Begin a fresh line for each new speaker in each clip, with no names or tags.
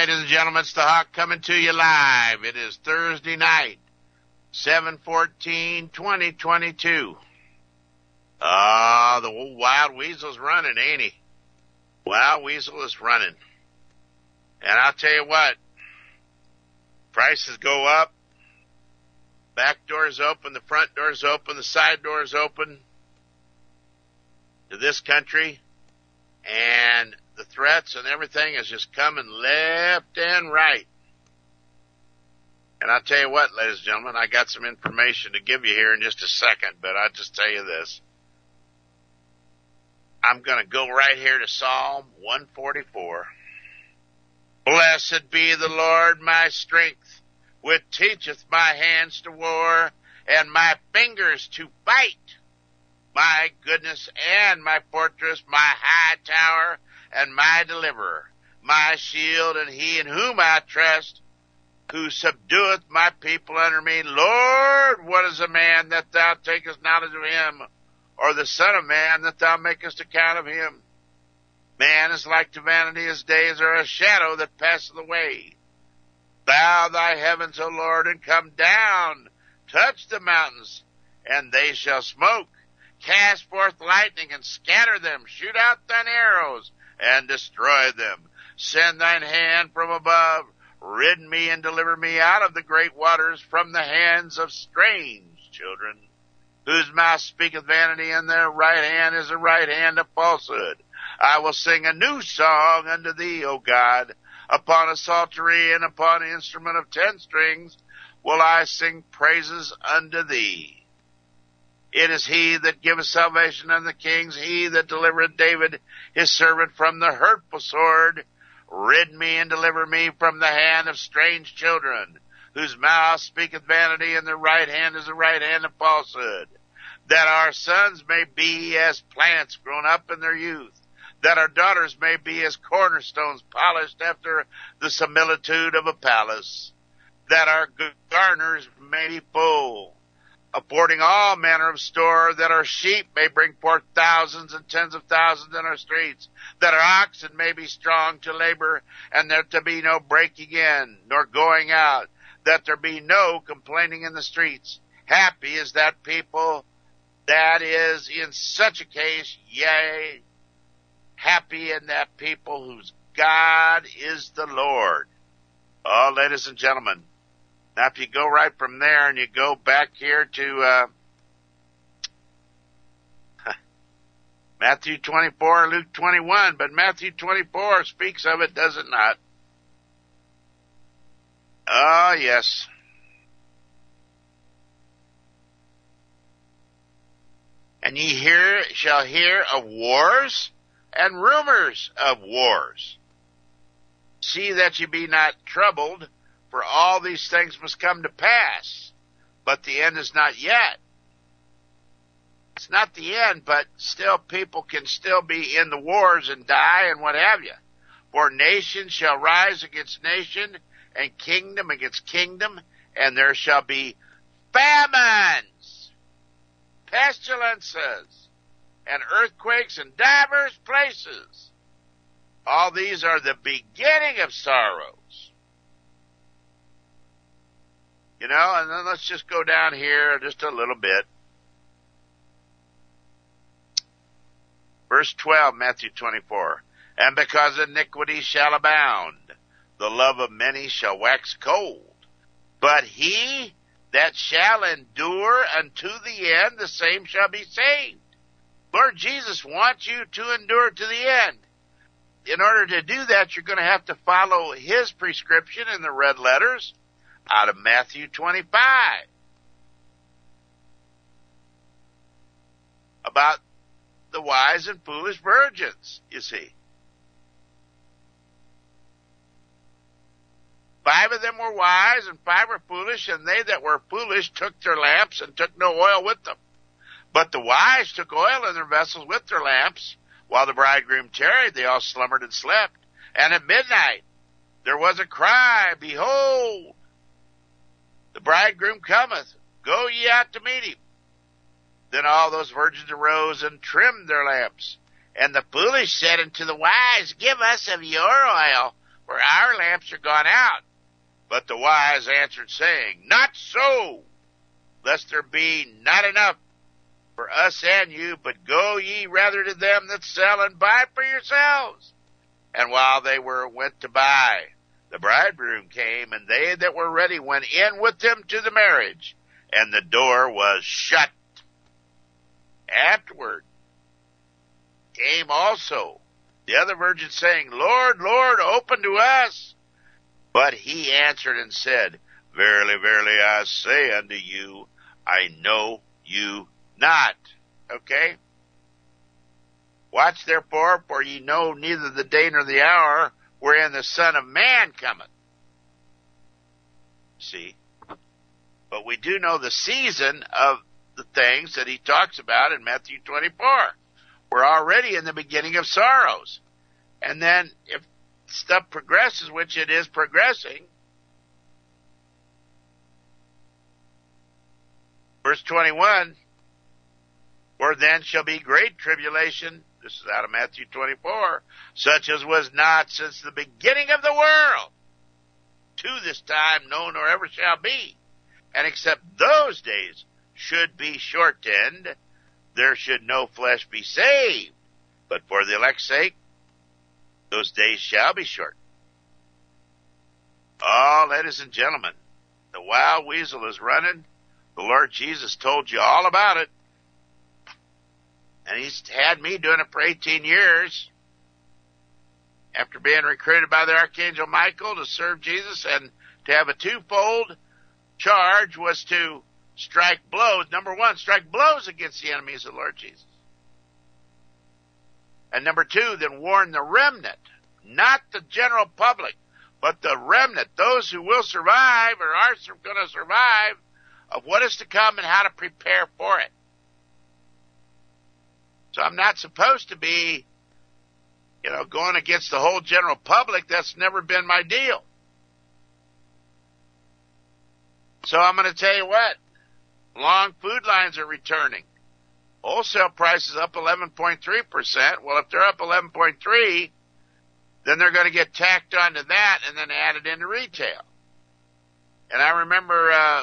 ladies and gentlemen, it's the Hawk coming to you live. It is Thursday night, 7/14/2022. The old Wild Weasel's running, ain't he? Wild Weasel is running. And I'll tell you what, prices go up, back doors open, the front doors open, the side doors open to this country, and the threats and everything is just coming left and right. And I'll tell you what, ladies and gentlemen, I got some information to give you here in just a second, but I'll just tell you this. I'm going to go right here to Psalm 144. Blessed be the Lord my strength, which teacheth my hands to war, and my fingers to fight. My goodness and my fortress, my high tower, and my deliverer, my shield, and he in whom I trust, who subdueth my people under me. Lord, what is a man that thou takest knowledge of him, or the son of man that thou makest account of him? Man is like to vanity, his days are a shadow that passeth away. Bow thy heavens, O Lord, and come down. Touch the mountains, and they shall smoke. Cast forth lightning, and scatter them. Shoot out thine arrows, and destroy them. Send thine hand from above. Rid me and deliver me out of the great waters, from the hands of strange children, whose mouth speaketh vanity, and their right hand is a right hand of falsehood. I will sing a new song unto thee, O God. Upon a psaltery and upon an instrument of 10 strings will I sing praises unto thee. It is he that giveth salvation unto the kings, he that delivereth David his servant from the hurtful sword. Rid me and deliver me from the hand of strange children, whose mouth speaketh vanity, and their right hand is the right hand of falsehood. That our sons may be as plants grown up in their youth, that our daughters may be as cornerstones polished after the similitude of a palace, that our garners may be full, affording all manner of store, that our sheep may bring forth thousands and tens of thousands in our streets, that our oxen may be strong to labor, and there to be no breaking in, nor going out, that there be no complaining in the streets. Happy is that people that is in such a case, yea, happy in that people whose God is the Lord. Oh, ladies and gentlemen, now if you go right from there and you go back here to Matthew 24, Luke 21, but Matthew 24 speaks of it, does it not? Oh, yes. And ye shall hear of wars and rumors of wars. See that ye be not troubled, for all these things must come to pass, but the end is not yet. It's not the end, but still people can still be in the wars and die and what have you. For nation shall rise against nation, and kingdom against kingdom, and there shall be famines, pestilences, and earthquakes in divers places. All these are the beginning of sorrows. You know, and then let's just go down here just a little bit. Verse 12, Matthew 24. And because iniquity shall abound, the love of many shall wax cold. But he that shall endure unto the end, the same shall be saved. Lord Jesus wants you to endure to the end. In order to do that, you're going to have to follow his prescription in the red letters out of Matthew 25 about the wise and foolish virgins, you see. 5 of them were wise and 5 were foolish, and they that were foolish took their lamps and took no oil with them. But the wise took oil in their vessels with their lamps. While the bridegroom tarried, they all slumbered and slept. And at midnight there was a cry, Behold, the bridegroom cometh, go ye out to meet him. Then all those virgins arose and trimmed their lamps. And the foolish said unto the wise, Give us of your oil, for our lamps are gone out. But the wise answered, saying, Not so, lest there be not enough for us and you, but go ye rather to them that sell and buy for yourselves. And while they went to buy, the bridegroom came, and they that were ready went in with him to the marriage, and the door was shut. Afterward came also the other virgins, saying, Lord, Lord, open to us. But he answered and said, Verily, verily, I say unto you, I know you not. Okay? Watch therefore, for ye know neither the day nor the hour wherein the Son of Man cometh. See? But we do know the season of the things that he talks about in Matthew 24. We're already in the beginning of sorrows. And then if stuff progresses, which it is progressing, verse 21, for then shall be great tribulation, this is out of Matthew 24, such as was not since the beginning of the world, to this time, no, nor ever shall be. And except those days should be shortened, there should no flesh be saved. But for the elect's sake, those days shall be shortened. Oh, ladies and gentlemen, the wild weasel is running. The Lord Jesus told you all about it. And he's had me doing it for 18 years. After being recruited by the Archangel Michael to serve Jesus and to have a twofold charge was to strike blows. Number one, strike blows against the enemies of the Lord Jesus. And number two, then warn the remnant, not the general public, but the remnant, those who will survive or are going to survive, of what is to come and how to prepare for it. So I'm not supposed to be, going against the whole general public. That's never been my deal. So I'm going to tell you what, long food lines are returning. Wholesale prices up 11.3%. Well, if they're up 11.3%, then they're going to get tacked onto that and then added into retail. And I remember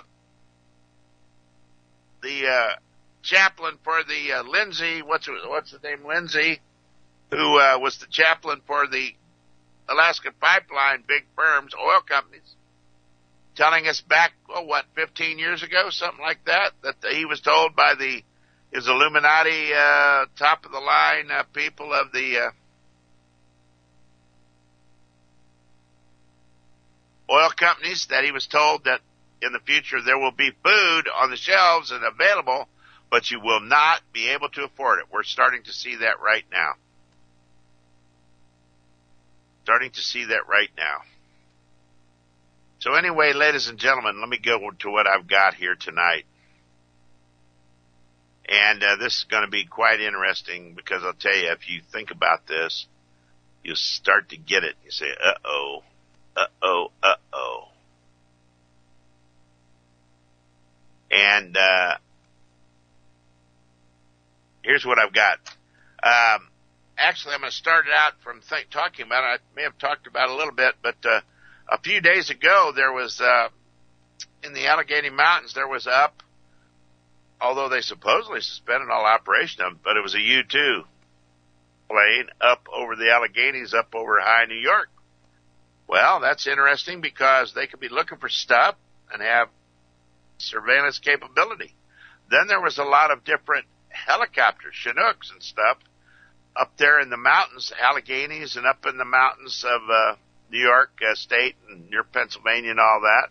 the chaplain for the Lindsay, what's the name, Lindsay, who was the chaplain for the Alaskan Pipeline, big firms, oil companies, telling us back, 15 years ago, something like that he was told by his Illuminati, top of the line people of the oil companies, that he was told that in the future there will be food on the shelves and available, but you will not be able to afford it. We're starting to see that right now. So anyway, ladies and gentlemen, let me go to what I've got here tonight. And this is going to be quite interesting because I'll tell you, if you think about this, you'll start to get it. You say, uh-oh. And here's what I've got. Actually, I'm going to start it out from talking about it. I may have talked about it a little bit, but a few days ago, there was, in the Allegheny Mountains, there was although they supposedly suspended all operation of it, but it was a U-2 plane up over the Alleghenies, up over high New York. Well, that's interesting because they could be looking for stuff and have surveillance capability. Then there was a lot of different helicopters, Chinooks and stuff, up there in the mountains, Alleghenies, and up in the mountains of New York State and near Pennsylvania and all that.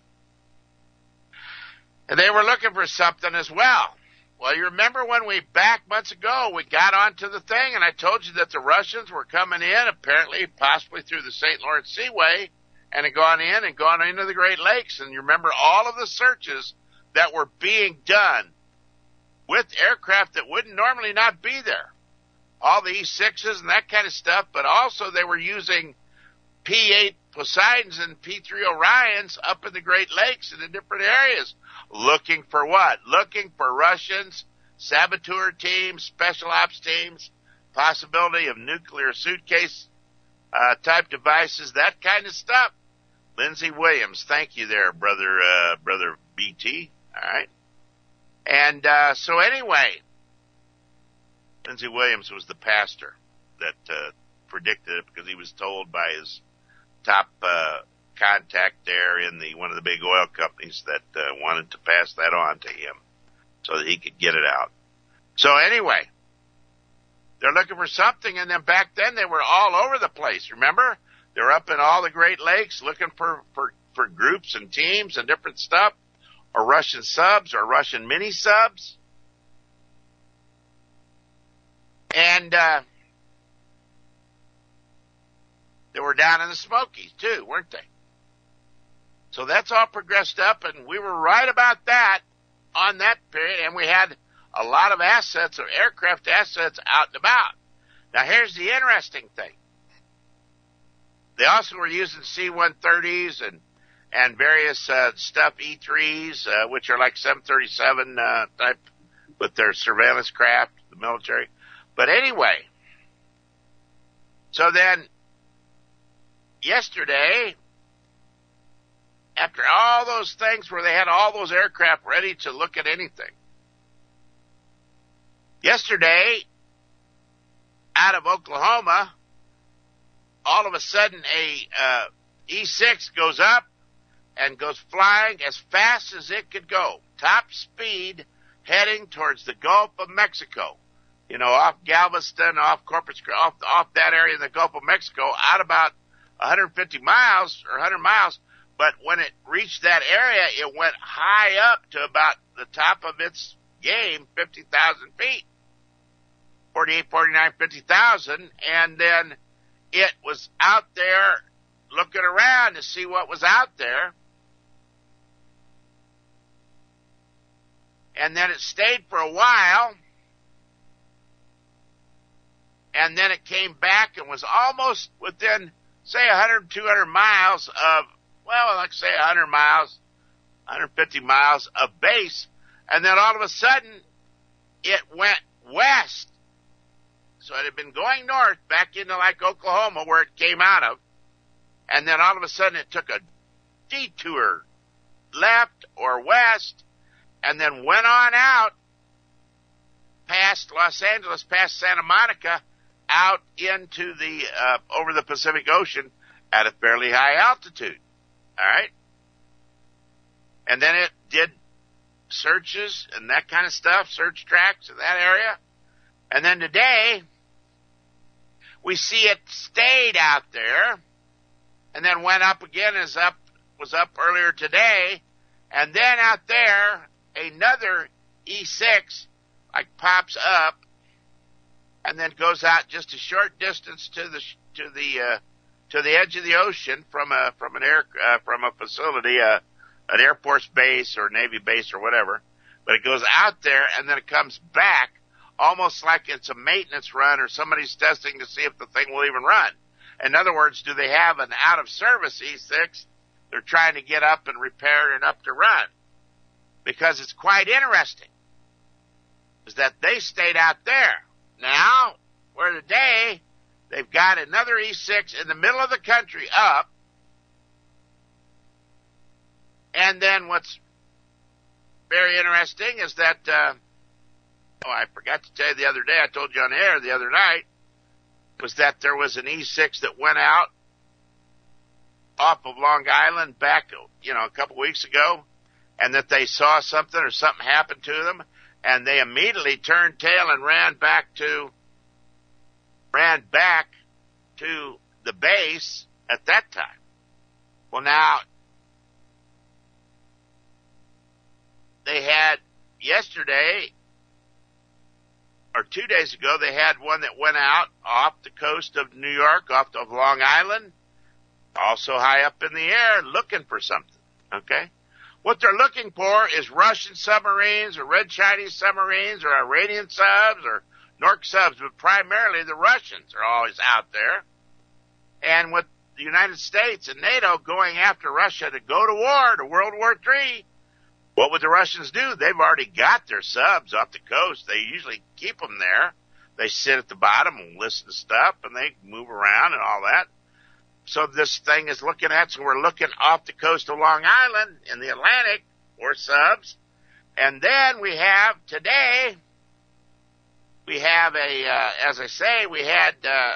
And they were looking for something as well. Well, you remember when back months ago, we got onto the thing, and I told you that the Russians were coming in, apparently, possibly through the St. Lawrence Seaway, and had gone into the Great Lakes. And you remember all of the searches that were being done with aircraft that wouldn't normally not be there. All the E-6s and that kind of stuff, but also they were using P-8 Poseidons and P-3 Orions up in the Great Lakes and in different areas. Looking for what? Looking for Russians, saboteur teams, special ops teams, possibility of nuclear suitcase type devices, that kind of stuff. Lindsey Williams, thank you there, brother BT. All right. And so anyway, Lindsey Williams was the pastor that predicted it because he was told by his top contact there in one of the big oil companies that wanted to pass that on to him so that he could get it out. So anyway, they're looking for something, and then back then they were all over the place, remember? They were up in all the Great Lakes looking for groups and teams and different stuff, or Russian subs or Russian mini-subs. And they were down in the Smokies, too, weren't they? So that's all progressed up, and we were right about that on that period, and we had a lot of assets, or aircraft assets, out and about. Now, here's the interesting thing. They also were using C-130s and various stuff, E-3s, which are like 737 type, with their surveillance craft, the military. But anyway, so then yesterday, after all those things where they had all those aircraft ready to look at anything, yesterday, out of Oklahoma, all of a sudden a E-6 goes up and goes flying as fast as it could go, top speed, heading towards the Gulf of Mexico. You know, off Galveston, off Corpus, off that area in the Gulf of Mexico, out about 150 miles or 100 miles. But when it reached that area, it went high up to about the top of its game, 50,000 feet, 48, 49, 50,000, and then it was out there looking around to see what was out there. And then it stayed for a while. And then it came back and was almost within, say, 100, 200 miles of, well, let's say 100 miles, 150 miles of base. And then all of a sudden, it went west. So it had been going north back into like Oklahoma where it came out of. And then all of a sudden it took a detour left or west and then went on out past Los Angeles, past Santa Monica, out into the, over the Pacific Ocean at a fairly high altitude. All right. And then it did searches and that kind of stuff, search tracks in that area. And then today, we see it stayed out there and then went up again, was up earlier today. And then out there, another E-6 like pops up and then goes out just a short distance to the edge of the ocean from a facility, an Air Force base or Navy base or whatever. But it goes out there and then it comes back almost like it's a maintenance run or somebody's testing to see if the thing will even run. In other words, do they have an out-of-service E-6 they're trying to get up and repaired and up to run? Because it's quite interesting is that they stayed out there. Now, where today, they've got another E-6 in the middle of the country up. And then what's very interesting is that, I forgot to tell you the other day, I told you on air the other night, was that there was an E-6 that went out off of Long Island back, a couple weeks ago, and that they saw something or something happened to them, and they immediately turned tail and ran back to the base at that time. Well, now, they had yesterday, or 2 days ago, they had one that went out off the coast of New York, off of Long Island, also high up in the air, looking for something, okay? What they're looking for is Russian submarines or Red Chinese submarines or Iranian subs or Nork subs, but primarily the Russians are always out there. And with the United States and NATO going after Russia to go to war, to World War III, what would the Russians do? They've already got their subs off the coast. They usually keep them there. They sit at the bottom and listen to stuff, and they move around and all that. So this thing is looking at, so we're looking off the coast of Long Island in the Atlantic for subs. And then we have today, we have as I say, we had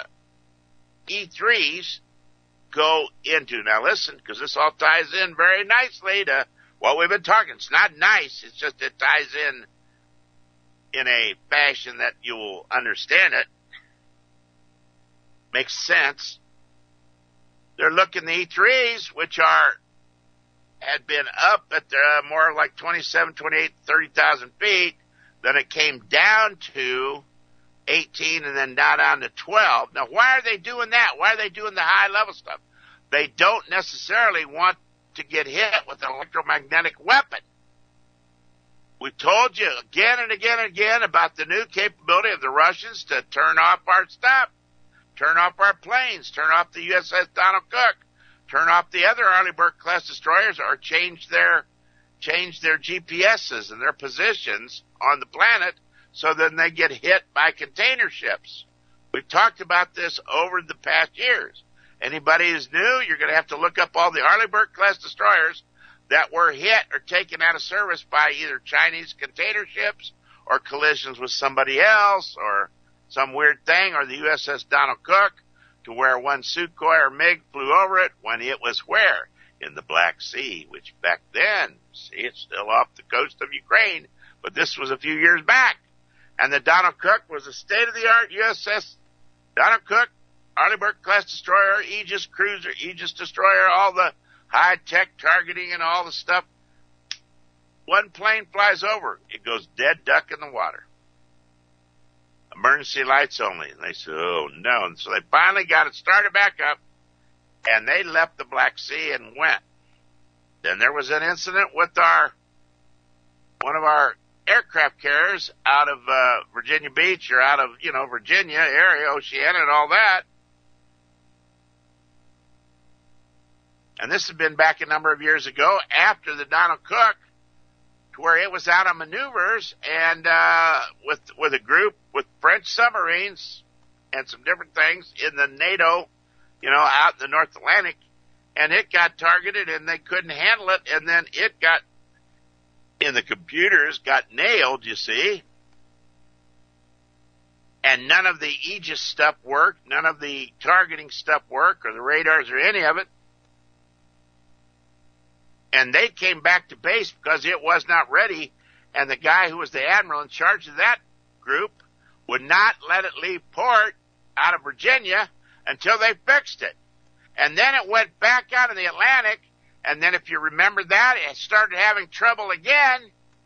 E3s go into. Now listen, because this all ties in very nicely to what we've been talking. It's not nice, it's just it ties in a fashion that you will understand it. Makes sense. They're looking the E3s, which had been up at more like 27, 28, 30,000 feet. Then it came down to 18 and then down to 12. Now, why are they doing that? Why are they doing the high level stuff? They don't necessarily want to get hit with an electromagnetic weapon. We told you again and again and again about the new capability of the Russians to turn off our stuff, turn off our planes, turn off the USS Donald Cook, turn off the other Arleigh Burke-class destroyers, or change their GPSs and their positions on the planet so then they get hit by container ships. We've talked about this over the past years. Anybody who's new, you're going to have to look up all the Arleigh Burke-class destroyers that were hit or taken out of service by either Chinese container ships or collisions with somebody else or some weird thing, or the USS Donald Cook, to where one Sukhoi or MiG flew over it when it was where? In the Black Sea, which back then, see, it's still off the coast of Ukraine, but this was a few years back. And the Donald Cook was a state-of-the-art USS Donald Cook, Arleigh Burke-class destroyer, Aegis cruiser, Aegis destroyer, all the high-tech targeting and all the stuff. One plane flies over, it goes dead duck in the water. Emergency lights only. And they said, oh no. And so they finally got it started back up, and they left the Black Sea and went. Then there was an incident with one of our aircraft carriers out of Virginia Beach, or out of, Virginia area, Oceana and all that. And this had been back a number of years ago after the Donald Cook, to where it was out on maneuvers and with a group with French submarines and some different things in the NATO, out in the North Atlantic, and it got targeted and they couldn't handle it, and then it got in the computers, got nailed, you see. And none of the Aegis stuff worked, none of the targeting stuff worked, or the radars or any of it. And they came back to base because it was not ready, and the guy who was the admiral in charge of that group would not let it leave port out of Virginia until they fixed it. And then it went back out in the Atlantic, and then if you remember that, it started having trouble again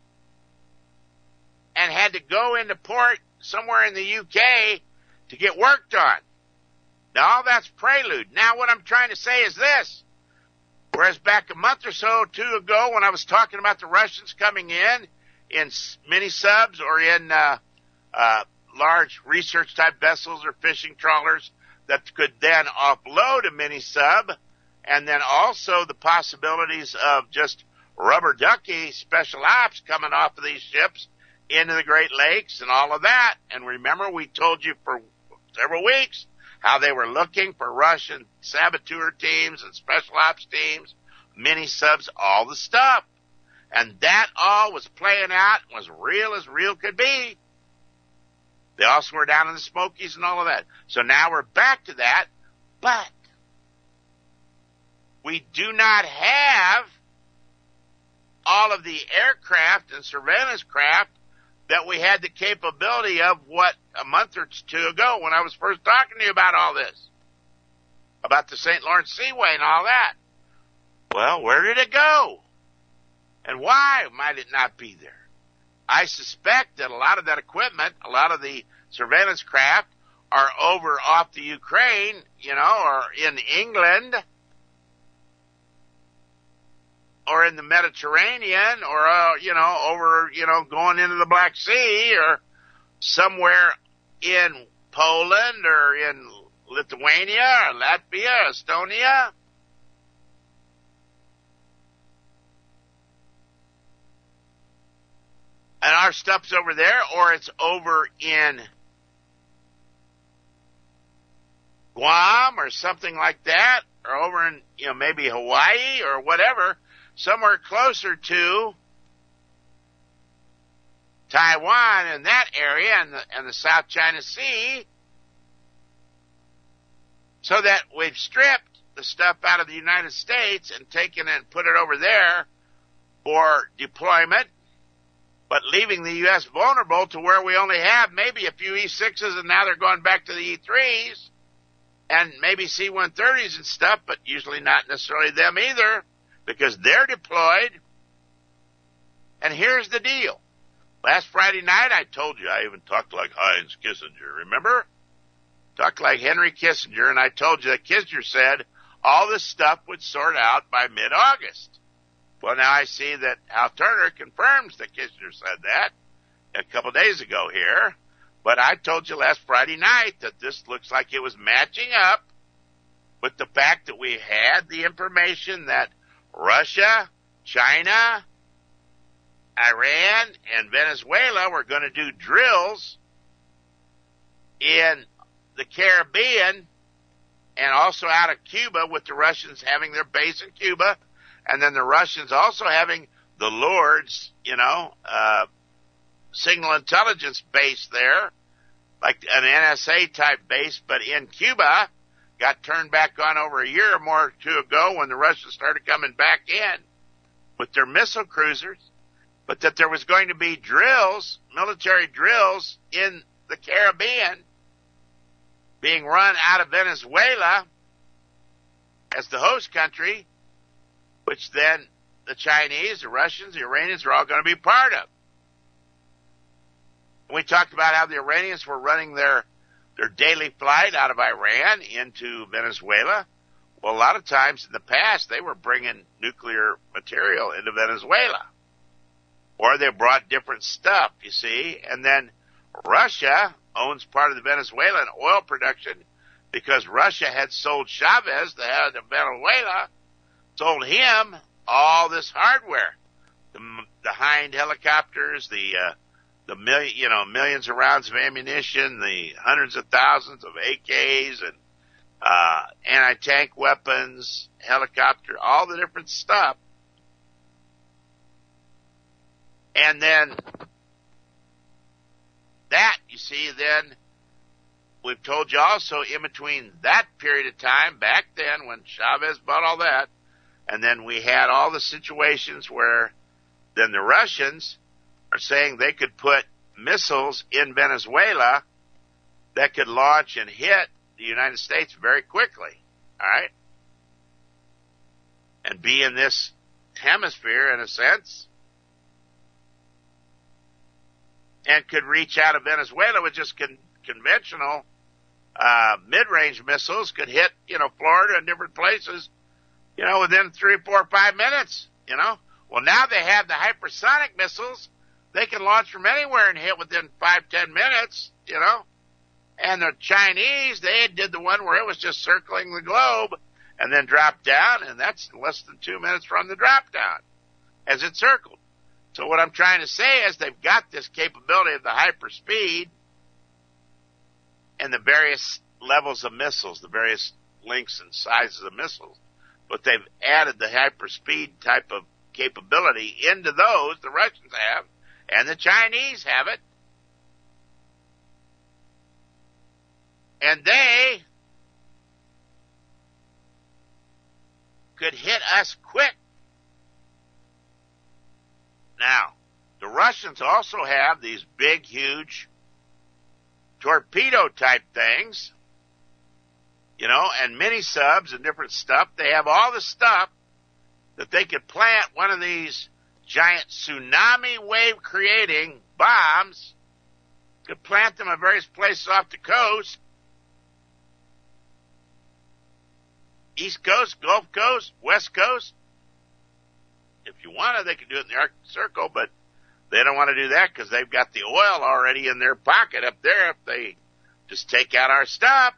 and had to go into port somewhere in the UK to get worked on. Now, all that's prelude. Now, what I'm trying to say is this. Whereas back a month or so, two ago, when I was talking about the Russians coming in mini subs or in large research-type vessels or fishing trawlers that could then offload a mini sub, and then also the possibilities of just rubber ducky special ops coming off of these ships into the Great Lakes and all of that. And remember, we told you for several weeks how they were looking for Russian saboteur teams and special ops teams, mini subs, all the stuff. And that all was playing out, was real as real could be. They also were down in the Smokies and all of that. So now we're back to that, but we do not have all of the aircraft and surveillance craft that we had the capability of, a month or two ago when I was first talking to you about all this, about the St. Lawrence Seaway and all that. Well, where did it go? And why might it not be there? I suspect that a lot of that equipment, a lot of the surveillance craft are over off the Ukraine, or in England, or in the Mediterranean, or, over, going into the Black Sea, or somewhere in Poland, or in Lithuania, or Latvia, or Estonia. And our stuff's over there, or it's over in Guam, or something like that, or over in, maybe Hawaii or whatever, somewhere closer to Taiwan and that area and the South China Sea, so that we've stripped the stuff out of the United States and taken it and put it over there for deployment, but leaving the U.S. vulnerable to where we only have maybe a few E-6s, and now they're going back to the E-3s and maybe C-130s and stuff, but usually not necessarily them either, because they're deployed. And here's the deal. Last Friday night, I told you, I even talked like Heinz Kissinger, remember? Talked like Henry Kissinger, and I told you that Kissinger said all this stuff would sort out by mid-August. Well, now I see that Hal Turner confirms that Kissinger said that a couple days ago here, but I told you last Friday night that this looks like it was matching up with the fact that we had the information that Russia, China, Iran, and Venezuela were going to do drills in the Caribbean and also out of Cuba, with the Russians having their base in Cuba, and then the Russians also having the Lourdes, signal intelligence base there, like an NSA type base, but in Cuba, got turned back on over a year or more or two ago when the Russians started coming back in with their missile cruisers, but that there was going to be drills, military drills in the Caribbean being run out of Venezuela as the host country, which then the Chinese, the Russians, the Iranians are all going to be part of. We talked about how the Iranians were running their daily flight out of Iran into Venezuela. Well, a lot of times in the past, they were bringing nuclear material into Venezuela. Or they brought different stuff, you see. And then Russia owns part of the Venezuelan oil production because Russia had sold Chavez, the head of Venezuela, sold him all this hardware. The Hind helicopters, the millions of rounds of ammunition, the hundreds of thousands of AKs and anti-tank weapons, helicopter, all the different stuff. And then that, you see, then we've told you also in between that period of time, back then when Chavez bought all that, and then we had all the situations where then the Russians are saying they could put missiles in Venezuela that could launch and hit the United States very quickly, all right? And be in this hemisphere, in a sense, and could reach out of Venezuela with just conventional mid-range missiles, could hit, Florida and different places, within 3, 4, 5 minutes, Well, now they have the hypersonic missiles. They can launch from anywhere and hit within 5, 10 minutes, And the Chinese, they did the one where it was just circling the globe and then dropped down, and that's less than 2 minutes from the drop down as it circled. So what I'm trying to say is they've got this capability of the hyperspeed and the various levels of missiles, the various lengths and sizes of missiles, but they've added the hyperspeed type of capability into those the Russians have, and the Chinese have it. And they could hit us quick. Now, the Russians also have these big, huge torpedo-type things, and mini-subs and different stuff. They have all the stuff that they could plant one of these giant tsunami wave-creating bombs, could plant them at various places off the coast, East Coast, Gulf Coast, West Coast. If you wanted, they could do it in the Arctic Circle, but they don't want to do that because they've got the oil already in their pocket up there if they just take out our stuff.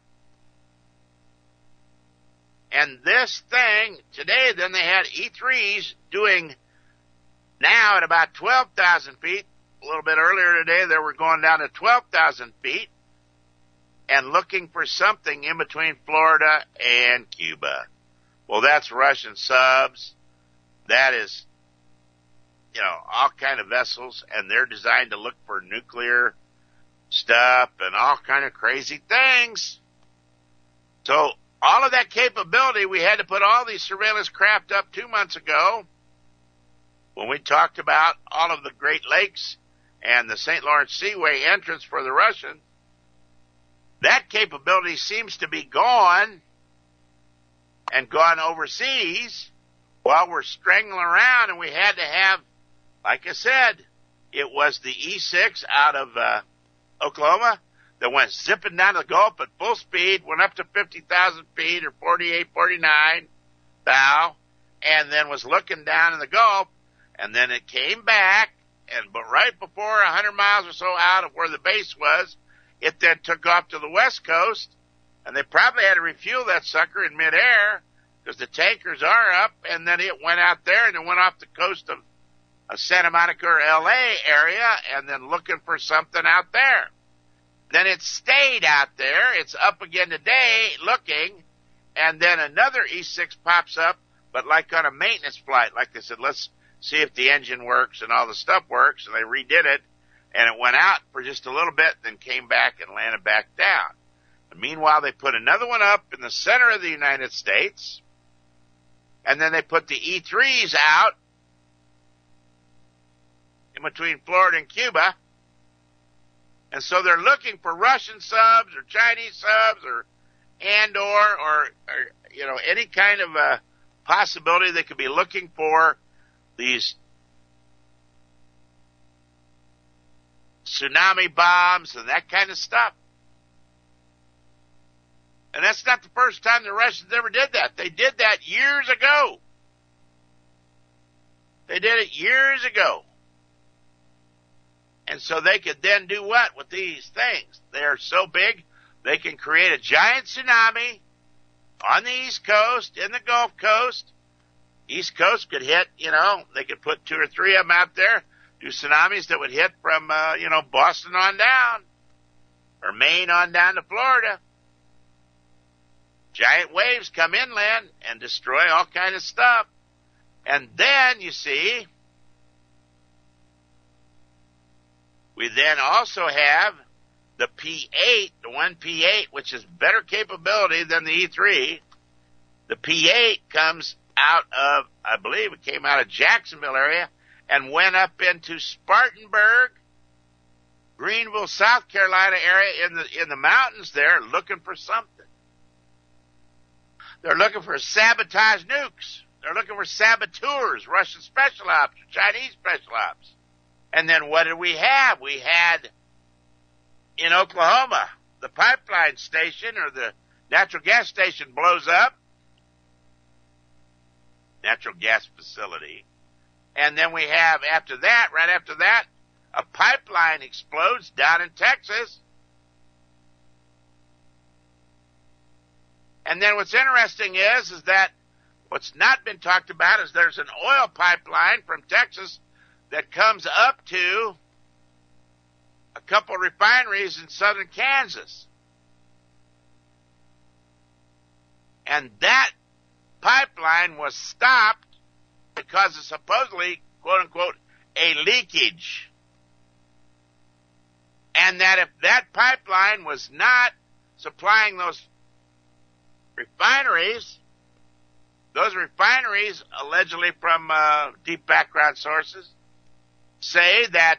And this thing, today, then they had E-3s doing now at about 12,000 feet. A little bit earlier today, they were going down to 12,000 feet and looking for something in between Florida and Cuba. Well, that's Russian subs. That is, all kind of vessels, and they're designed to look for nuclear stuff and all kind of crazy things. So all of that capability, we had to put all these surveillance craft up 2 months ago when we talked about all of the Great Lakes and the St. Lawrence Seaway entrance for the Russians. That capability seems to be gone and gone overseas while we're strangling around, and we had to have, like I said, it was the E6 out of Oklahoma that went zipping down the Gulf at full speed, went up to 50,000 feet or 48, 49 thou, and then was looking down in the Gulf, and then it came back, but right before 100 miles or so out of where the base was, it then took off to the west coast, and they probably had to refuel that sucker in midair because the tankers are up, and then it went out there and it went off the coast of Santa Monica or LA area and then looking for something out there. Then it stayed out there. It's up again today looking, and then another E6 pops up, but like on a maintenance flight. Like they said, let's see if the engine works and all the stuff works, and they redid it, and it went out for just a little bit, then came back and landed back down. And meanwhile, they put another one up in the center of the United States, and then they put the E3s out in between Florida and Cuba. And so they're looking for Russian subs or Chinese subs or any kind of a possibility they could be looking for these tsunami bombs and that kind of stuff. And that's not the first time the Russians ever did that. They did that years ago. They did it years ago. And so they could then do what with these things? They are so big, they can create a giant tsunami on the East Coast, in the Gulf Coast. East Coast could hit, they could put 2 or 3 of them out there, do tsunamis that would hit from, Boston on down, or Maine on down to Florida. Giant waves come inland and destroy all kind of stuff. And then, you see, we then also have the P8, the 1P8, which is better capability than the E3. The P8 comes out of, I believe it came out of Jacksonville area and went up into Spartanburg, Greenville, South Carolina area in the mountains there looking for something. They're looking for sabotage nukes. They're looking for saboteurs, Russian special ops, Chinese special ops. And then what did we have? We had in Oklahoma, the pipeline station or the natural gas station blows up. Natural gas facility. And then we have right after that, a pipeline explodes down in Texas. And then what's interesting is that what's not been talked about is there's an oil pipeline from Texas that comes up to a couple refineries in southern Kansas. And that pipeline was stopped because of supposedly, quote unquote, a leakage. And that if that pipeline was not supplying those refineries allegedly from deep background sources say that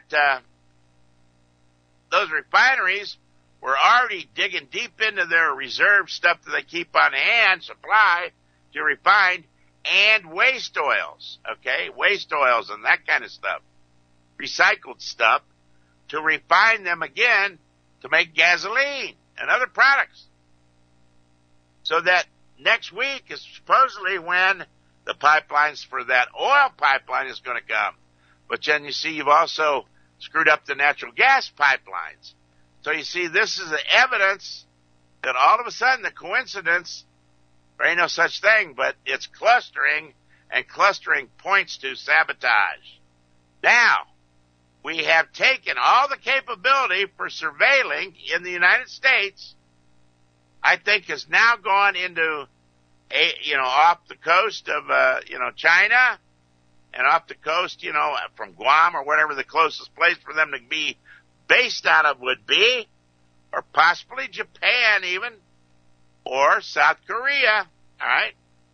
those refineries were already digging deep into their reserve stuff that they keep on hand, supply to refine, and waste oils, waste oils and that kind of stuff, recycled stuff, to refine them again to make gasoline and other products. So that next week is supposedly when the pipelines for that oil pipeline is going to come. But then you see you've also screwed up the natural gas pipelines. So you see this is the evidence that all of a sudden the coincidence, there ain't no such thing, but it's clustering, and clustering points to sabotage. Now, we have taken all the capability for surveilling in the United States, I think has now gone into off the coast of, China, and off the coast, from Guam or whatever the closest place for them to be based out of would be, or possibly Japan even, or South Korea, all right?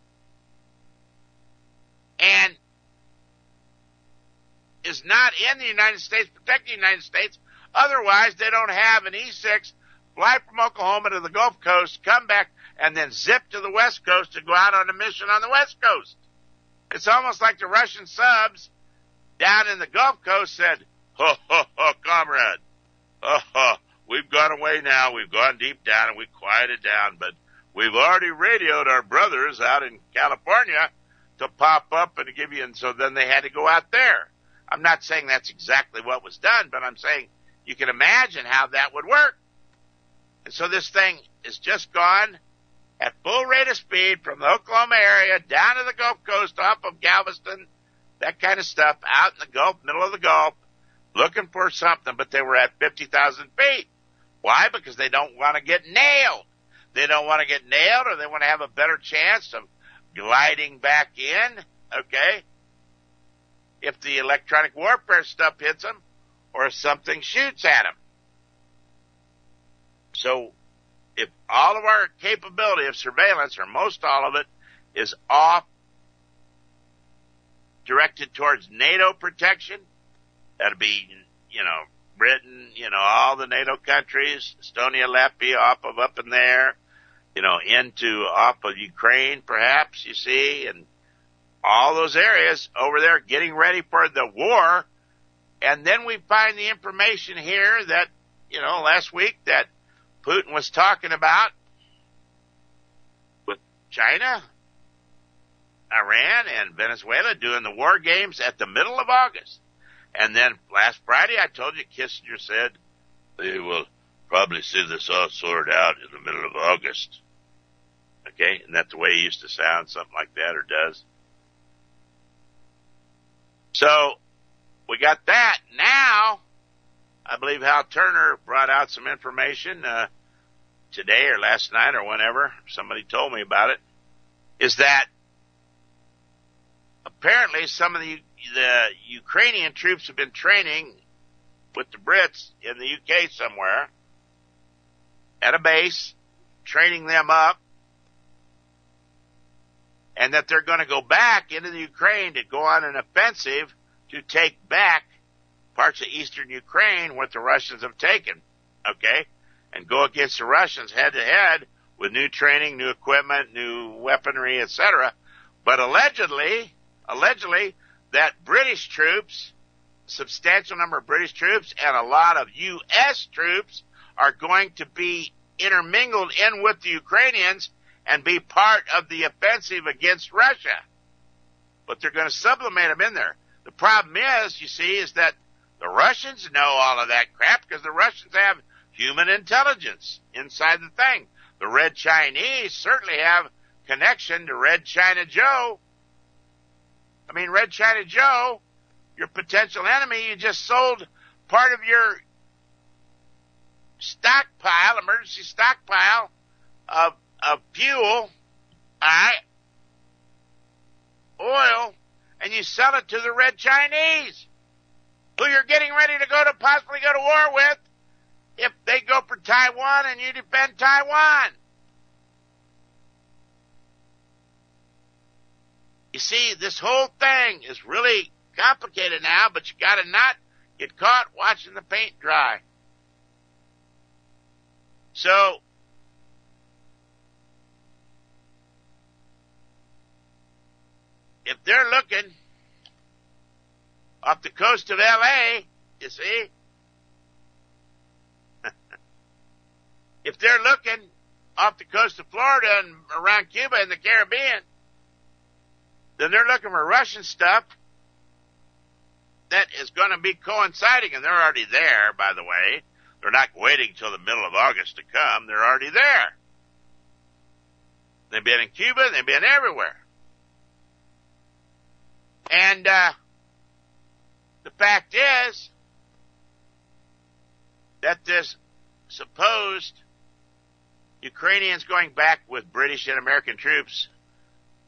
And is not in the United States, protect the United States. Otherwise, they don't have an E-6, fly from Oklahoma to the Gulf Coast, come back, and then zip to the West Coast to go out on a mission on the West Coast. It's almost like the Russian subs down in the Gulf Coast said, ho, ho, ho, comrade, we've gone away now, we've gone deep down and we quieted down, but we've already radioed our brothers out in California to pop up and to give you, and so then they had to go out there. I'm not saying that's exactly what was done, but I'm saying you can imagine how that would work. And so this thing is just gone at full rate of speed from the Oklahoma area down to the Gulf Coast, off of Galveston, that kind of stuff, out in the Gulf, middle of the Gulf, looking for something, but they were at 50,000 feet. Why? Because they don't want to get nailed. They don't want to get nailed, or they want to have a better chance of gliding back in, okay, if the electronic warfare stuff hits them or if something shoots at them. So if all of our capability of surveillance, or most all of it, is off, directed towards NATO protection, that'll be, Britain, all the NATO countries, Estonia, Latvia, off of up in there, off of Ukraine, perhaps, you see, and all those areas over there getting ready for the war. And then we find the information here that, last week that Putin was talking about with China, Iran, and Venezuela doing the war games at the middle of August. And then last Friday, I told you, Kissinger said they will probably see this all sorted out in the middle of August. Okay? Isn't that the way he used to sound? Something like that, or does? So, we got that. Now, I believe Hal Turner brought out some information today or last night or whenever. Somebody told me about it. Is that apparently some of the Ukrainian troops have been training with the Brits in the UK somewhere at a base, training them up, and that they're going to go back into the Ukraine to go on an offensive to take back parts of eastern Ukraine what the Russians have taken, okay, and go against the Russians head to head with new training, new equipment, new weaponry, etc. But allegedly, that British troops, substantial number of British troops and a lot of U.S. troops are going to be intermingled in with the Ukrainians and be part of the offensive against Russia. But they're going to sublimate them in there. The problem is, you see, is that the Russians know all of that crap because the Russians have human intelligence inside the thing. The Red Chinese certainly have connection to Red China Joe. I mean, Red China Joe, your potential enemy, you just sold part of your stockpile, emergency stockpile of fuel, oil, and you sell it to the Red Chinese, who you're getting ready to possibly go to war with if they go for Taiwan and you defend Taiwan. You see, this whole thing is really complicated now, but you gotta not get caught watching the paint dry. So, if they're looking off the coast of L.A., you see, if they're looking off the coast of Florida and around Cuba and the Caribbean, then they're looking for Russian stuff that is going to be coinciding, and they're already there, by the way. They're not waiting till the middle of August to come. They're already there. They've been in Cuba, they've been everywhere. And the fact is that this supposed Ukrainians going back with British and American troops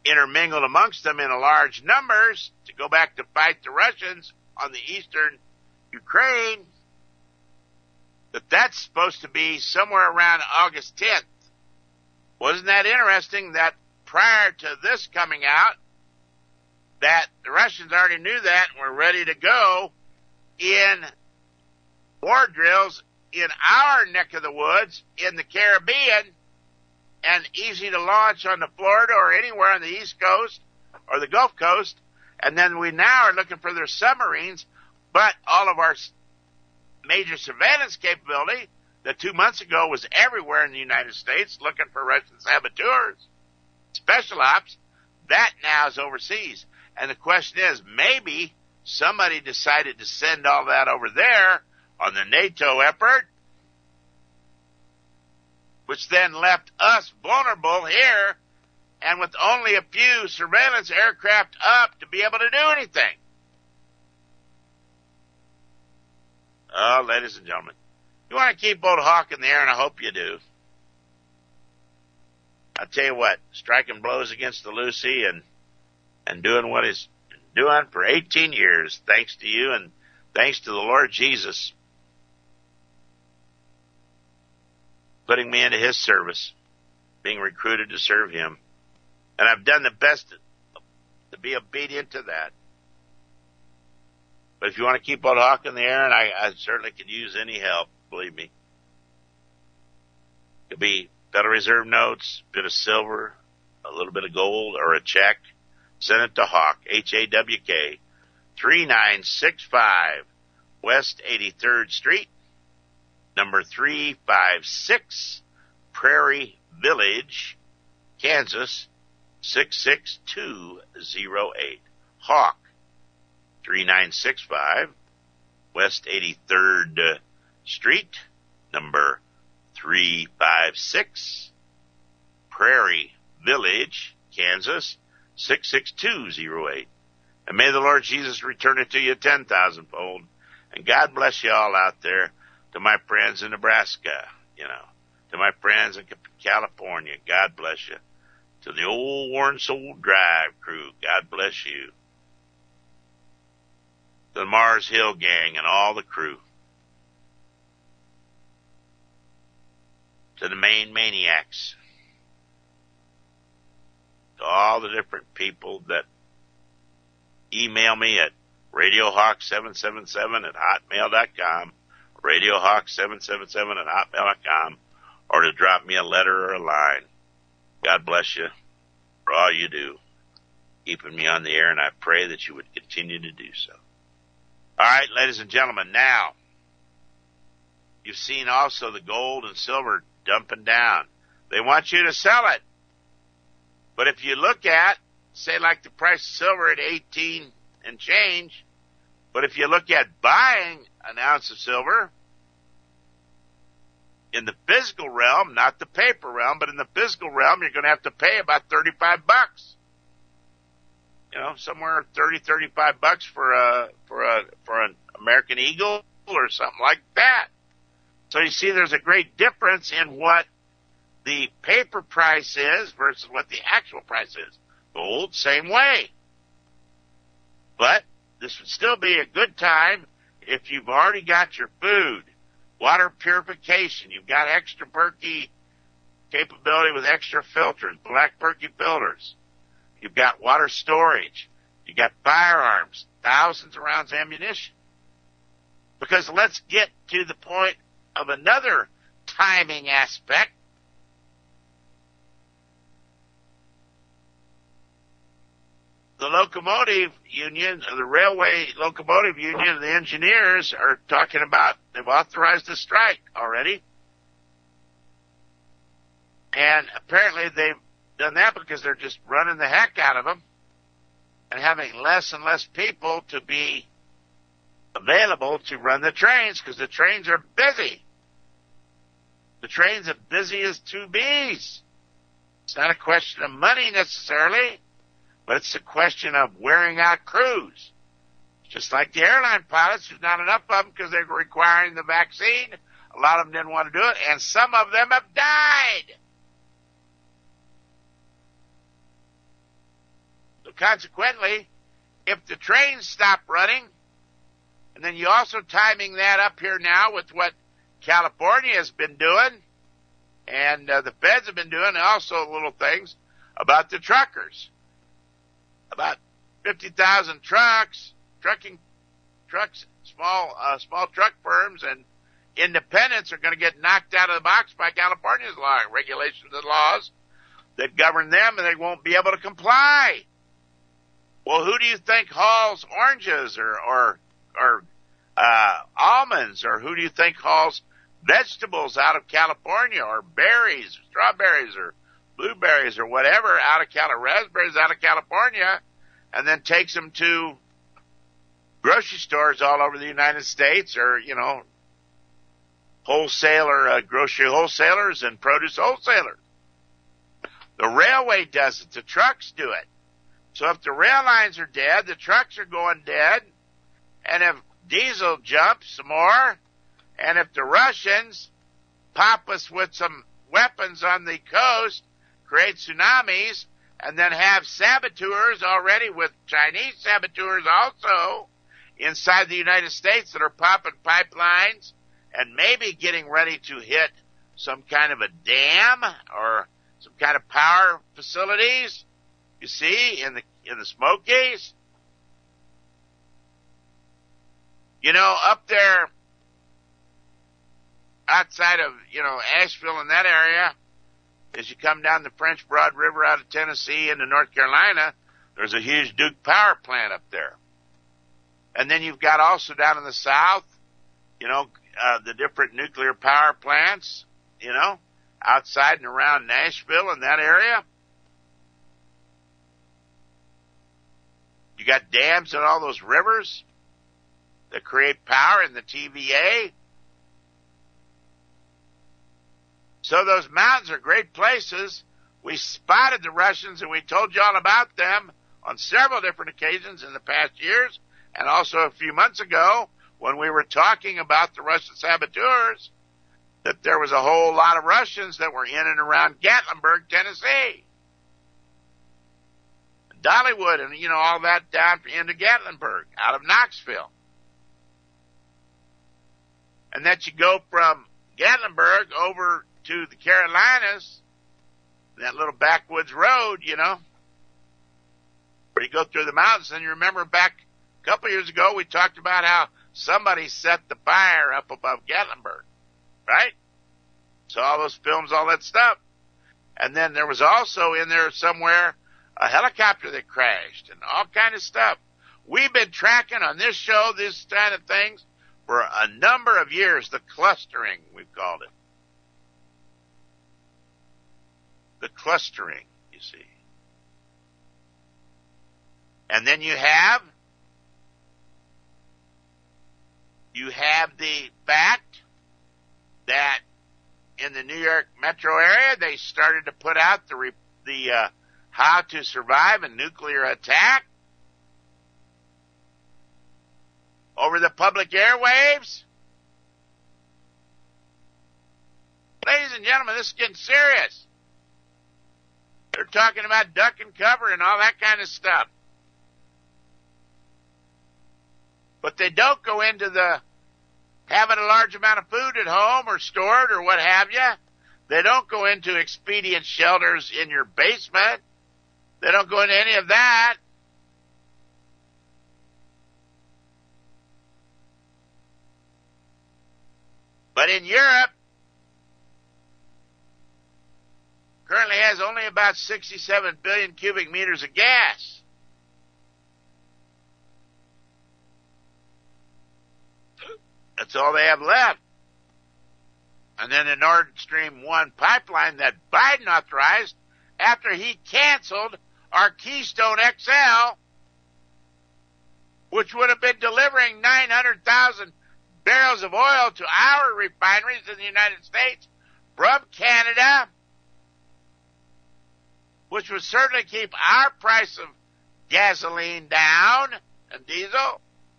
intermingled amongst them in large numbers to go back to fight the Russians on the eastern Ukraine, that's supposed to be somewhere around August 10th. Wasn't that interesting that prior to this coming out, that the Russians already knew that and were ready to go in war drills in our neck of the woods in the Caribbean, and easy to launch on the Florida or anywhere on the East Coast or the Gulf Coast. And then we now are looking for their submarines, but all of our major surveillance capability that 2 months ago was everywhere in the United States looking for Russian saboteurs, special ops, that now is overseas. And the question is, maybe somebody decided to send all that over there on the NATO effort, which then left us vulnerable here and with only a few surveillance aircraft up to be able to do anything. Oh, ladies and gentlemen, you want to keep Old Hawk in the air, and I hope you do. I'll tell you what, striking blows against the Lucy and doing what he's doing for 18 years, thanks to you and thanks to the Lord Jesus putting me into his service, being recruited to serve him. And I've done the best to be obedient to that. But if you want to keep Old Hawk in the air, and I certainly could use any help, believe me. It could be Federal Reserve notes, a bit of silver, a little bit of gold, or a check. Send it to Hawk, H-A-W-K, 3965 West 83rd Street, number 356, Prairie Village, Kansas, 66208. Hawk, 3965 West 83rd Street, number 356, Prairie Village, Kansas, 66208. And may the Lord Jesus return it to you 10,000-fold. And God bless you all out there. To my friends in Nebraska, to my friends in California, God bless you. To the old Warren Soul Drive crew, God bless you. To the Mars Hill gang and all the crew. To the Maine Maniacs. To all the different people that email me at RadioHawk777 at hotmail.com, RadioHawk777 at hotmail.com, or to drop me a letter or a line. God bless you for all you do, keeping me on the air, and I pray that you would continue to do so. All right, ladies and gentlemen, now, you've seen also the gold and silver dumping down. They want you to sell it. But if you look at, say, like the price of silver at 18 and change, but if you look at buying an ounce of silver in the physical realm, not the paper realm, but in the physical realm, you're going to have to pay about $35. Somewhere $35 for an American Eagle or something like that. So you see, there's a great difference in what the paper price is versus what the actual price is. Gold, same way. But this would still be a good time if you've already got your food, water purification, you've got extra Berkey capability with extra filters, black Berkey filters. You've got water storage. You've got firearms, thousands of rounds of ammunition. Because let's get to the point of another timing aspect. The locomotive union, the railway locomotive union, the engineers are talking about, they've authorized a strike already. And apparently they've done that because they're just running the heck out of them and having less and less people to be available to run the trains because the trains are busy. The trains are busy as two bees. It's not a question of money necessarily, but it's a question of wearing out crews. Just like the airline pilots, there's not enough of them because they're requiring the vaccine. A lot of them didn't want to do it, and some of them have died. So consequently, if the trains stop running, and then you also timing that up here now with what California has been doing, and the feds have been doing also little things about the truckers. About 50,000 trucks, small truck firms and independents are going to get knocked out of the box by California's law, regulations and laws that govern them, and they won't be able to comply. Well, who do you think hauls oranges or almonds, or who do you think hauls vegetables out of California, or berries, strawberries, or blueberries, or whatever out of raspberries out of California, and then takes them to grocery stores all over the United States, or grocery wholesalers and produce wholesalers? The railway does it. The trucks do it. So if the rail lines are dead, the trucks are going dead. And if diesel jumps some more, and if the Russians pop us with some weapons on the coast, create tsunamis, and then have saboteurs already, with Chinese saboteurs also inside the United States that are popping pipelines and maybe getting ready to hit some kind of a dam or some kind of power facilities, you see, in the Smokies. Up there outside of, Asheville and that area, as you come down the French Broad River out of Tennessee into North Carolina, there's a huge Duke power plant up there. And then you've got also down in the south, the different nuclear power plants, outside and around Nashville and that area. You got dams in all those rivers that create power in the TVA. So those mountains are great places. We spotted the Russians, and we told you all about them on several different occasions in the past years, and also a few months ago when we were talking about the Russian saboteurs, that there was a whole lot of Russians that were in and around Gatlinburg, Tennessee, Dollywood, and, all that down into Gatlinburg, out of Knoxville. And that you go from Gatlinburg over to the Carolinas, that little backwoods road, where you go through the mountains. And you remember back a couple of years ago, we talked about how somebody set the fire up above Gatlinburg, right? So all those films, all that stuff. And then there was also in there somewhere a helicopter that crashed and all kind of stuff. We've been tracking on this show this kind of things for a number of years. The clustering, we've called it. The clustering, you see. And then you have the fact that in the New York metro area, they started to put out the how to survive a nuclear attack over the public airwaves. Ladies and gentlemen, this is getting serious. They're talking about duck and cover and all that kind of stuff. But they don't go into the having a large amount of food at home or stored or what have you. They don't go into expedient shelters in your basement. They don't go into any of that. But in Europe, currently has only about 67 billion cubic meters of gas. That's all they have left. And then the Nord Stream 1 pipeline that Biden authorized after he canceled our Keystone XL, which would have been delivering 900,000 barrels of oil to our refineries in the United States from Canada, which would certainly keep our price of gasoline down and diesel.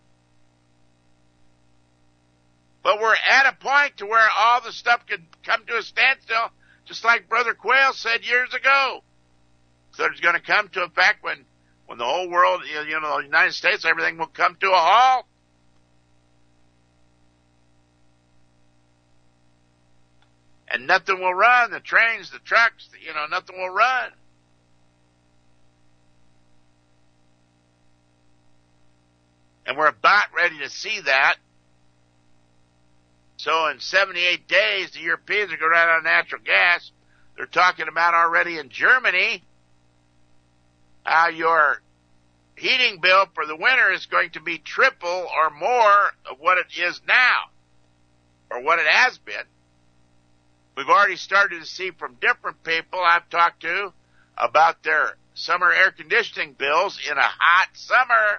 But we're at a point to where all the stuff could come to a standstill, just like Brother Quayle said years ago. So there's going to come to a fact when when the whole world, the United States, everything will come to a halt. And nothing will run. The trains, the trucks, nothing will run. And we're about ready to see that. So in 78 days, the Europeans are going to run out of natural gas. They're talking about already in Germany how your heating bill for the winter is going to be triple or more of what it is now, or what it has been. We've already started to see from different people I've talked to about their summer air conditioning bills in a hot summer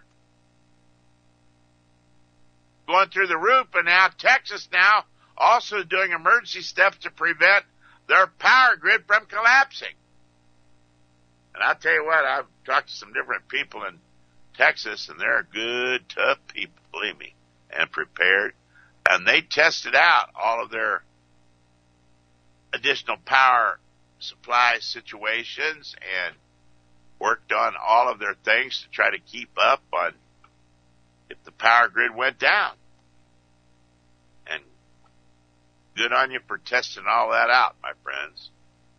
going through the roof, and now Texas now also doing emergency steps to prevent their power grid from collapsing. And I'll tell you what, I've talked to some different people in Texas, and they're good, tough people, believe me, and prepared. And they tested out all of their additional power supply situations and worked on all of their things to try to keep up on if the power grid went down. And good on you for testing all that out, my friends.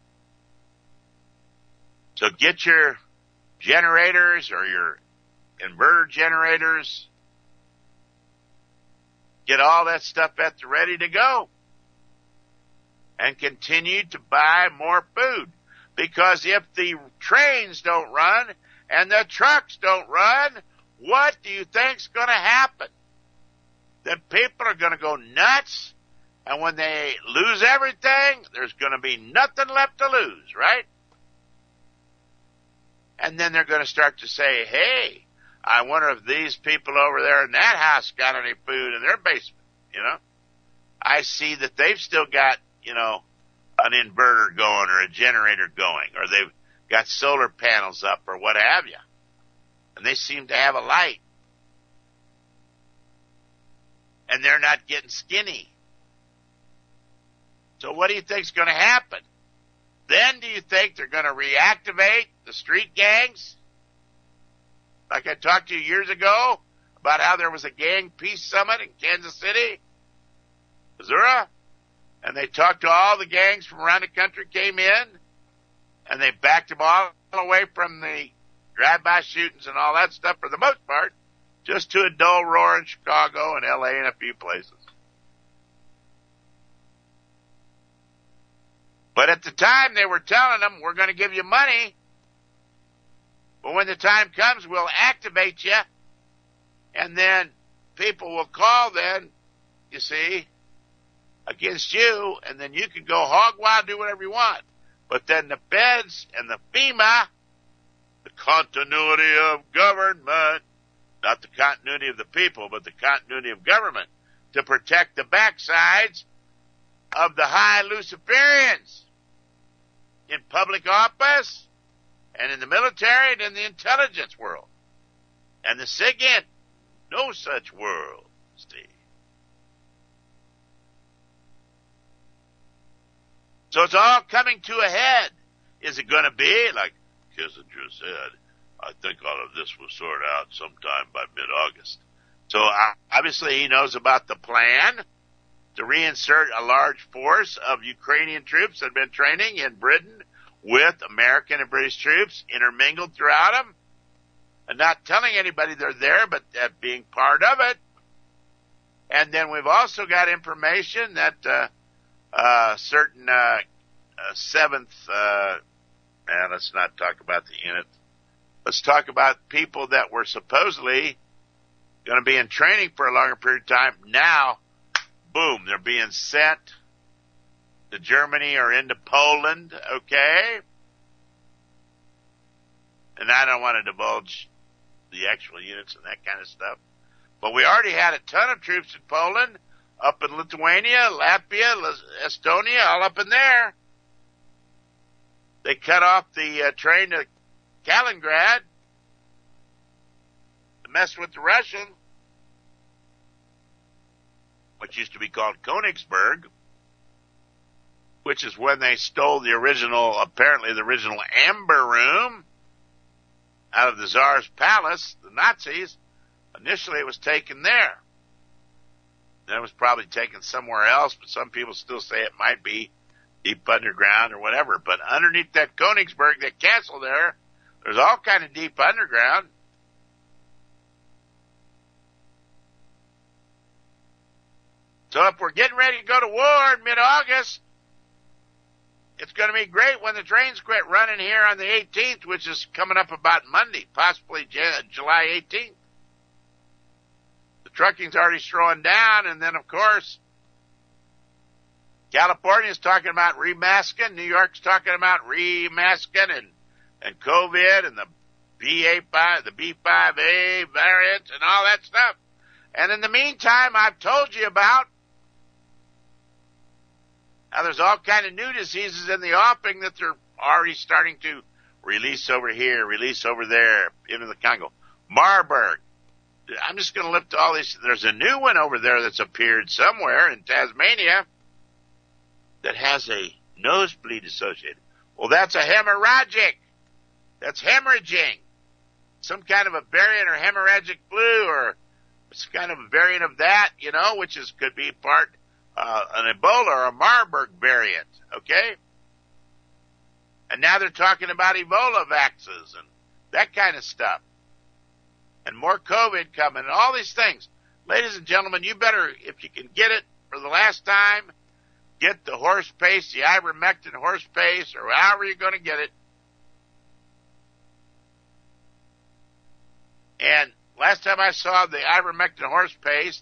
So get your generators or your inverter generators. Get all that stuff at the ready to go. And continue to buy more food. Because if the trains don't run and the trucks don't run, what do you think's going to happen? Then people are going to go nuts, and when they lose everything, there's going to be nothing left to lose, right? And then they're going to start to say, hey, I wonder if these people over there in that house got any food in their basement, I see that they've still got, an inverter going or a generator going, or they've got solar panels up or what have you. And they seem to have a light. And they're not getting skinny. So what do you think's going to happen? Then do you think they're going to reactivate the street gangs? Like I talked to you years ago about how there was a gang peace summit in Kansas City, Missouri, and they talked to all the gangs from around the country, came in, and they backed them all away from the drive-by shootings and all that stuff for the most part, just to a dull roar in Chicago and L.A. and a few places. But at the time, they were telling them, we're going to give you money, but when the time comes, we'll activate you, and then people will call then, you see, against you, and then you can go hog wild, do whatever you want. But then the feds and the FEMA, the continuity of government, not the continuity of the people, but the continuity of government, to protect the backsides of the high Luciferians in public office and in the military and in the intelligence world. And the SIGINT, no such world, Steve. So it's all coming to a head. Is it going to be, like Kissinger said, I think all of this will sort out sometime by mid-August. So obviously he knows about the plan to reinsert a large force of Ukrainian troops that have been training in Britain with American and British troops intermingled throughout them, and not telling anybody they're there, but being part of it. And then we've also got information that certain seventh, let's not talk about the unit. Let's talk about people that were supposedly going to be in training for a longer period of time. Now, boom, they're being sent to Germany or into Poland, okay? And I don't want to divulge the actual units and that kind of stuff. But we already had a ton of troops in Poland, up in Lithuania, Latvia, Estonia, all up in there. They cut off the train to Kaliningrad to mess with the Russian, which used to be called Königsberg, which is when they stole the original, apparently the original Amber Room. out of the Tsar's palace, the Nazis. Initially, it was taken there. Then it was probably taken somewhere else, but some people still say it might be deep underground or whatever. But underneath that Königsberg, that castle there's all kind of deep underground. So if we're getting ready to go to war in mid-August, it's going to be great when the trains quit running here on the 18th, which is coming up about Monday, possibly July 18th. The trucking's already slowing down, and then, of course, California's talking about remasking, New York's talking about remasking and COVID and the BA5, the B5A variant and all that stuff. And in the meantime, I've told you about how there's all kind of new diseases in the offing that they're already starting to release over here, release over there into the Congo. Marburg. I'm just going to lift all these. There's a new one over there that's appeared somewhere in Tasmania that has a nosebleed associated. Well, that's a hemorrhagic. That's hemorrhaging. Some kind of a variant or hemorrhagic flu or some kind of a variant of that, which could be part an Ebola or a Marburg variant, okay? And now they're talking about Ebola vaccines and that kind of stuff. And more COVID coming and all these things. Ladies and gentlemen, you better, if you can get it for the last time, get the horse paste, the ivermectin horse paste, or however you're going to get it. And last time I saw the ivermectin horse paste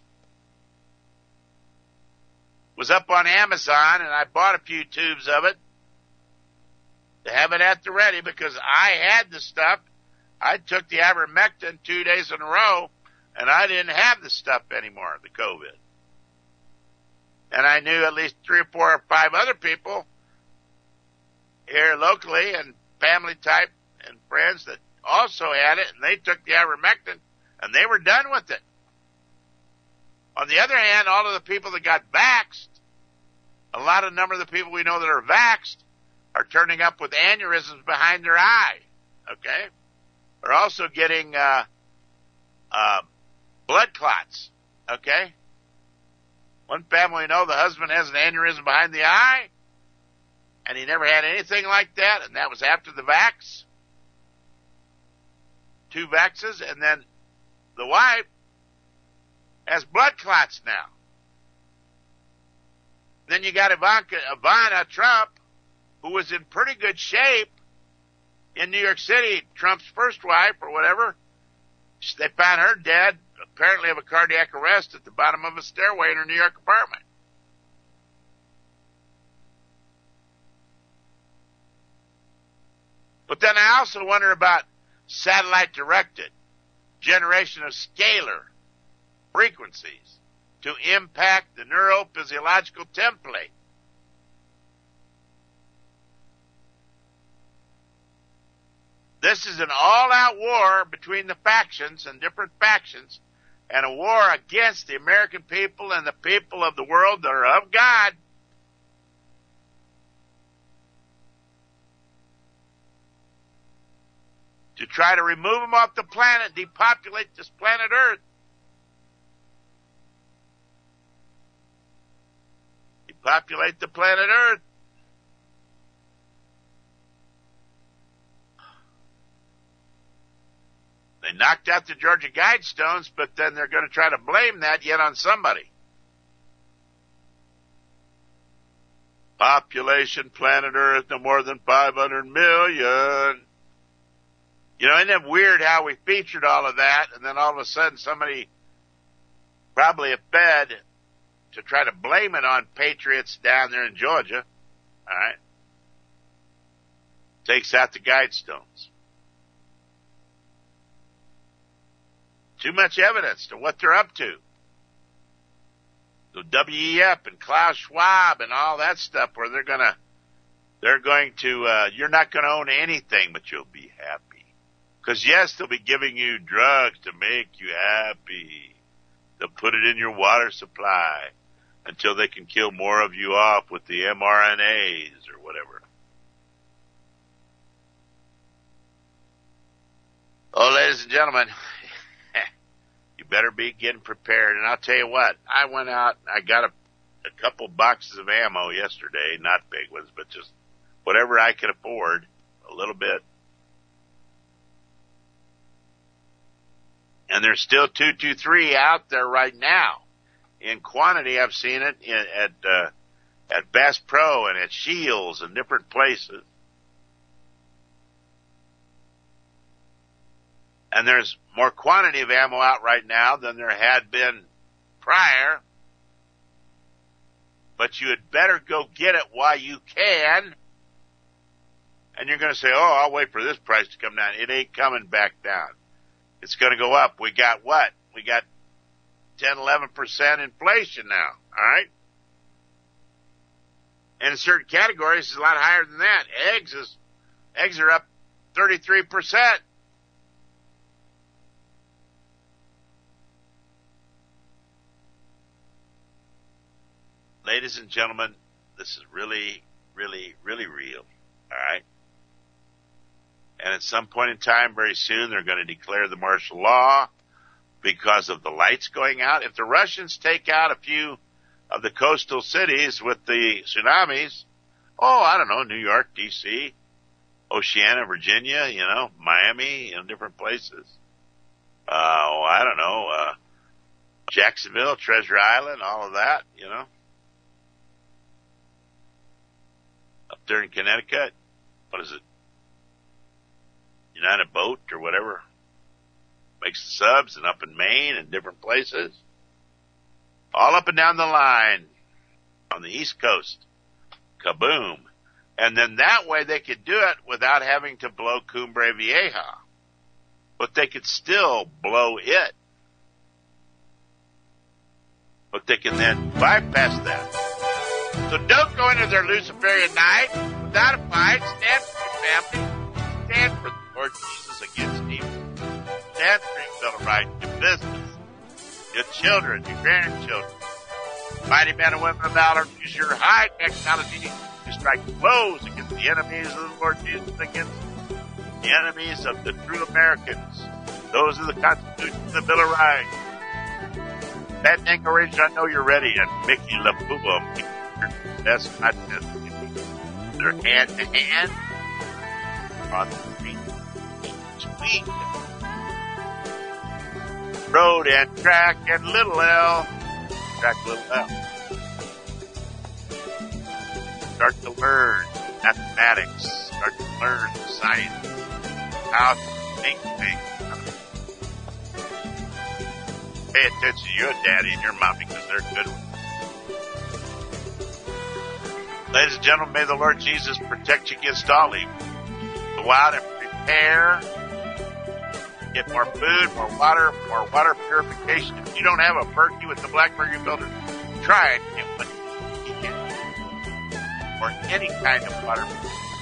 was up on Amazon, and I bought a few tubes of it to have it at the ready because I had the stuff. I took the ivermectin 2 days in a row, and I didn't have the stuff anymore, the COVID. And I knew at least 3 or 4 or 5 other people here locally and family type and friends that also had it, and they took the ivermectin, and they were done with it. On the other hand, all of the people that got vaxxed, a number of the people we know that are vaxxed are turning up with aneurysms behind their eye, okay? They're also getting blood clots, okay? One family we know, the husband has an aneurysm behind the eye, and he never had anything like that, and that was after the vax. 2 vaxes, and then the wife has blood clots now. Then you got Ivana Trump, who was in pretty good shape in New York City, Trump's first wife or whatever. They found her dead, apparently of a cardiac arrest at the bottom of a stairway in her New York apartment. But then I also wonder about satellite-directed generation of scalar frequencies to impact the neurophysiological template. This is an all-out war between the factions and different factions, and a war against the American people and the people of the world that are of God. To try to remove them off the planet, depopulate this planet Earth. Depopulate the planet Earth. They knocked out the Georgia Guidestones, but then they're going to try to blame that yet on somebody. Population, planet Earth, no more than 500 million. Isn't it weird how we featured all of that, and then all of a sudden somebody, probably a Fed, to try to blame it on patriots down there in Georgia, all right, takes out the Guidestones. Too much evidence to what they're up to. The WEF and Klaus Schwab and all that stuff where they're going to, you're not going to own anything, but you'll be happy. Because, yes, they'll be giving you drugs to make you happy. They'll put it in your water supply until they can kill more of you off with the mRNAs or whatever. Oh, ladies and gentlemen, you better be getting prepared. And I'll tell you what, I went out, I got a couple boxes of ammo yesterday, not big ones, but just whatever I could afford, a little bit. And there's still 223 out there right now. In quantity, I've seen it at Bass Pro and at Shields and different places. And there's more quantity of ammo out right now than there had been prior. But you had better go get it while you can. And you're going to say, oh, I'll wait for this price to come down. It ain't coming back down. It's going to go up. We got what? We got 10, 11% inflation now. All right. And in certain categories, it's a lot higher than that. Eggs are up 33%. Ladies and gentlemen, this is really, really, really real. All right. And at some point in time, very soon, they're going to declare the martial law because of the lights going out. If the Russians take out a few of the coastal cities with the tsunamis, I don't know, New York, D.C., Oceana, Virginia, Miami, different places. I don't know, Jacksonville, Treasure Island, all of that, Up there in Connecticut, what is it? United Boat or whatever makes the subs, and up in Maine and different places. All up and down the line on the East Coast. Kaboom. And then that way they could do it without having to blow Cumbre Vieja. But they could still blow it. But they can then bypass that. So don't go into their Luciferian night without a fight. Stand for your family. Stand for the Lord Jesus against evil. Stand for your bill of rights, your business, your children, your grandchildren. Mighty men and women of valor, use your high technology to strike blows against the enemies of the Lord Jesus, against the enemies of the true Americans. Those of the Constitution and the Bill of Rights. That declaration, I know you're ready. And Mickey LaPuba, that's not just they're hand to hand on the street each week. Road and track and little L. Track little L. Start to learn mathematics. Start to learn science. How to think things. Pay attention to your daddy and your mommy because they're good ones. Ladies and gentlemen, may the Lord Jesus protect you against all evil. Go out and prepare. Get more food, more water purification. If you don't have a Berkey with the Black Berkey filter, try it. Get what you can. Or any kind of water purification.